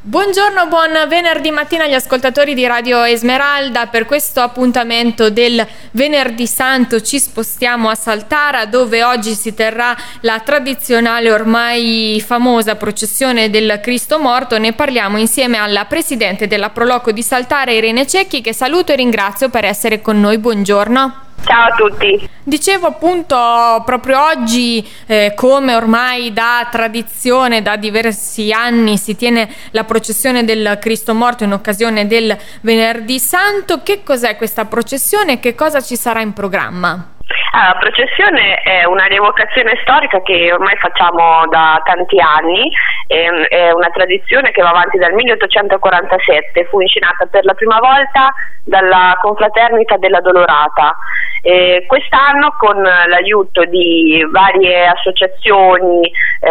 Buongiorno, buon venerdì mattina agli ascoltatori di Radio Esmeralda. Per questo appuntamento del Venerdì Santo ci spostiamo a Saltara, dove oggi si terrà la tradizionale, ormai famosa processione del Cristo Morto. Ne parliamo insieme alla presidente della Proloco di Saltara, Irene Cecchi, che saluto e ringrazio per essere con noi. Buongiorno. Ciao a tutti. Dicevo appunto proprio oggi, come ormai da tradizione, da diversi anni si tiene la processione del Cristo Morto in occasione del Venerdì Santo. Che cos'è questa processione e che cosa ci sarà in programma? La processione è una rievocazione storica che ormai facciamo da tanti anni, è una tradizione che va avanti dal 1847, fu incenata per la prima volta dalla Confraternita della Dolorata. Quest'anno, con l'aiuto di varie associazioni,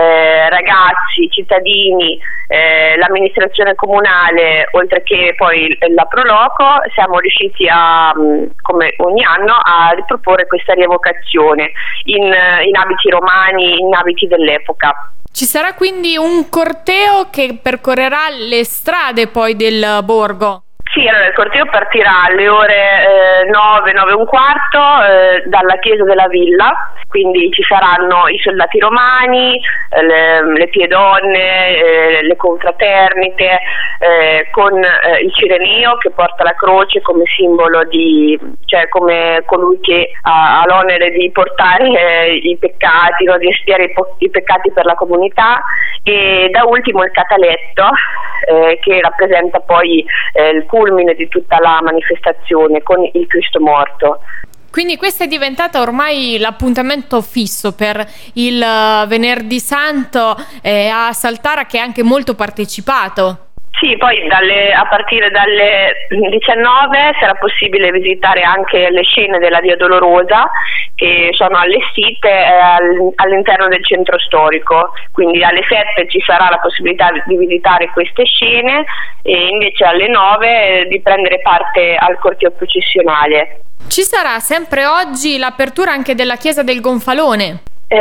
ragazzi, cittadini, l'amministrazione comunale, oltre che poi la Proloco, siamo riusciti come ogni anno, a riproporre questa rievocazione in abiti romani, in abiti dell'epoca. Ci sarà quindi un corteo che percorrerà le strade poi del borgo? Sì, allora il corteo partirà alle ore 9 e un quarto dalla chiesa della villa, quindi ci saranno i soldati romani, le piedonne, le confraternite, con il cireneo che porta la croce come simbolo cioè come colui che ha l'onere di portare i peccati, di espiare i peccati per la comunità, e da ultimo il cataletto che rappresenta poi il culmine di tutta la manifestazione con il Cristo Morto. Quindi questo è diventato ormai l'appuntamento fisso per il Venerdì Santo a Saltara, che è anche molto partecipato. Sì, poi a partire dalle 19 sarà possibile visitare anche le scene della Via Dolorosa, che sono allestite all'interno del centro storico, quindi alle 7 ci sarà la possibilità di visitare queste scene e invece alle 9 di prendere parte al corteo processionale. Ci sarà sempre oggi l'apertura anche della chiesa del Gonfalone.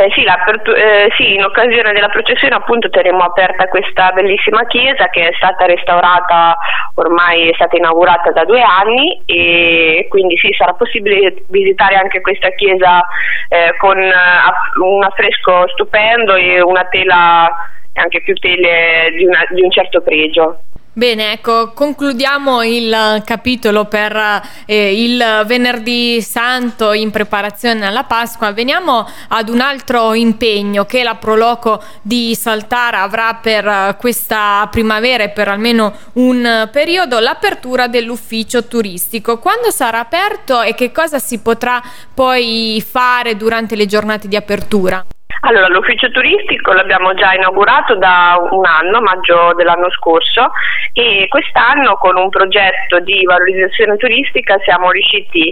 Sì, in occasione della processione appunto terremo aperta questa bellissima chiesa che è stata restaurata, ormai è stata inaugurata da 2 anni, e quindi sì, sarà possibile visitare anche questa chiesa con un affresco stupendo e una tela, anche più tele di un certo pregio. Bene, ecco, concludiamo il capitolo per il Venerdì Santo in preparazione alla Pasqua. Veniamo ad un altro impegno che la Proloco di Saltara avrà per questa primavera e per almeno un periodo: l'apertura dell'ufficio turistico. Quando sarà aperto e che cosa si potrà poi fare durante le giornate di apertura? Allora, l'ufficio turistico l'abbiamo già inaugurato da un anno, maggio dell'anno scorso, e quest'anno con un progetto di valorizzazione turistica siamo riusciti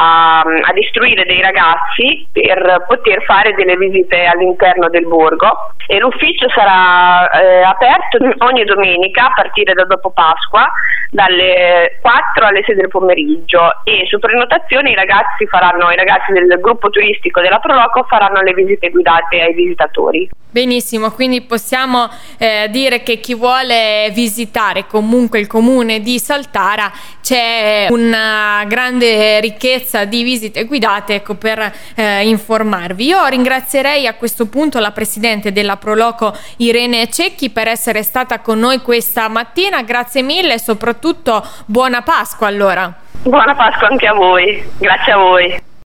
ad istruire dei ragazzi per poter fare delle visite all'interno del borgo, e l'ufficio sarà aperto ogni domenica a partire da dopo Pasqua, dalle 4 alle 6 del pomeriggio, e su prenotazione i ragazzi del gruppo turistico della Proloco faranno le visite guidate ai visitatori. Benissimo, quindi possiamo dire che chi vuole visitare comunque il comune di Saltara, c'è una grande ricchezza di visite guidate, ecco, per informarvi. Io ringrazierei a questo punto la presidente della Proloco, Irene Cecchi, per essere stata con noi questa mattina. Grazie mille e soprattutto buona Pasqua allora. Buona Pasqua anche a voi, grazie a voi.